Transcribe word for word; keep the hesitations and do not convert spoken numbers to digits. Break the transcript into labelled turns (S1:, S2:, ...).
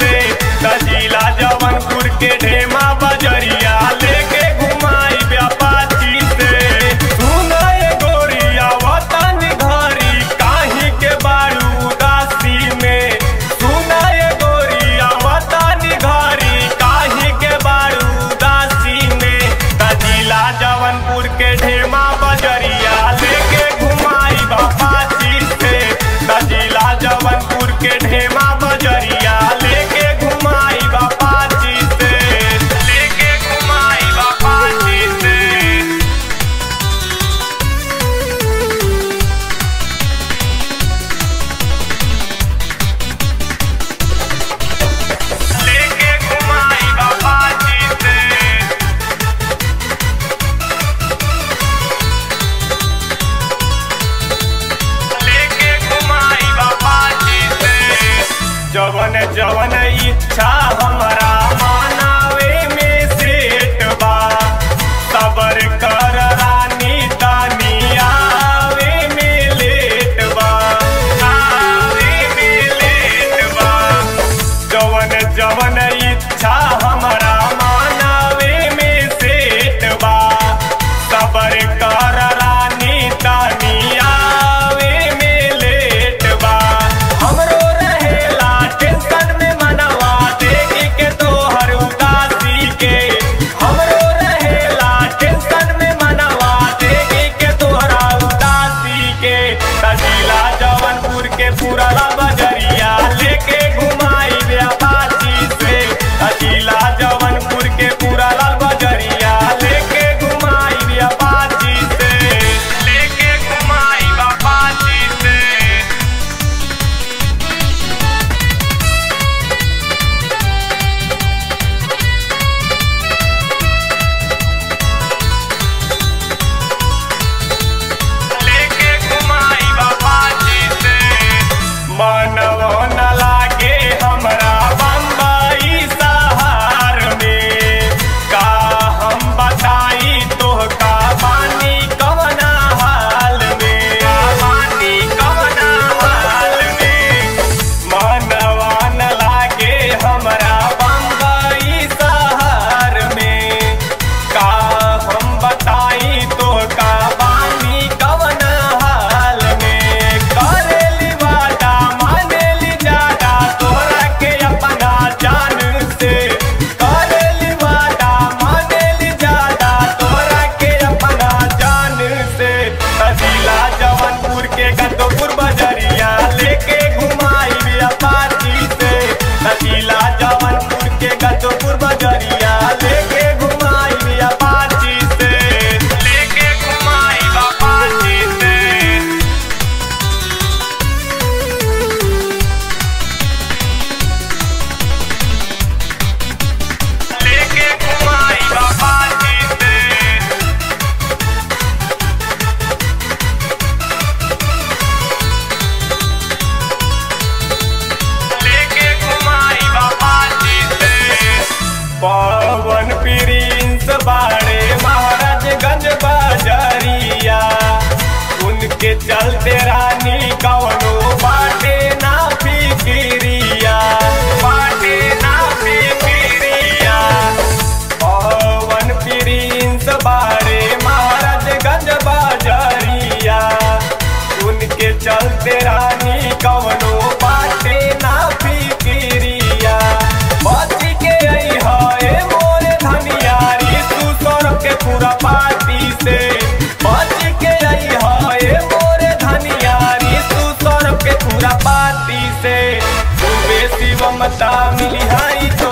S1: से तजीला जवनपुर के ढेमा बजरिया लेके घुमाई व्यापाची से। सुनाए गोरिया वतन घरी काहे के बारू उदासी में। सुनाए गोरिया वतन घरी काहे के बारू उदासी में। तजीला जवनपुर के ढेमा बजरिया लेके घुमाई व्यापाची से। तजीला जवनपुर के ढेमा बजरिया लेके घुमाई व्यापाची से। लेके घुमाई व्यापाची से। लेके घुमाई व्यापाची से। लेके घुमाई व्यापाची से। जवन जवन इच्छा हमरा मानावे में सेठ बा। सबर कर रानी तानी आवे में लेट बा। आवे में लेट बा। जवन जवन इच्छा हमरा मानावे में सेठ बा। सबर कर रानी तानी आवे में लेट बा। हमरो रहेला टेंशन में मनवा देखी के तोहर उदासी के। हमरो रहेला टेंशन में मनवा देखी के तोहरा उदासी के। तजीला जवनपुर के पुरला बजरिया लेके घुमाई व्यापाची से। तजीला जवनपुर के पुरला बजरिया लेके घुमाई व्यापाची से। लेके घुमाई व्यापाची से। लेके घुमाई व्यापाची से। मनवा न लागे हमरा बम्बई शहर में। का हम बताई तोहका बानी कवना हाल में। बानी कवना हाल में। मनवा न लागे हमरा बम्बई शहर में। का हम बताई तोहका बानी कवना हाल में। करेली वादा मानेली ज्यादा तोहरा के अपना जान से। करेली वादा मानेली ज्यादा तोहरा के अपना जान से। तजीला जवनपुर के गंदोपुर बजरिया लेके घुमाई व्यापाची से। तजीला जवनपुर के गंदोपुर बजरिया लेके घुमाई व्यापाची से। लेके घुमाई व्यापाची से। लेके घुमाई व्यापाची से। लेके घुमाई व्यापाची से। पवन प्रिंस बाड़े महाराजगंज बजरिया। उनके चलते रानी कवनो बाटे ना फिकिरिया। बाटे ना फिकिरिया। पवन प्रिंस बाड़े महाराजगंज बजरिया। उनके चलते रानी कवनो बाटे ना फिकिरिया। बच के आई है मोरे धनियारी तू सौरभ के पूरा पार्टी से। बच के आई है मोरे धनियारी तू सौरभ के पूरा पार्टी से। तू बेसी ममता मिली हाई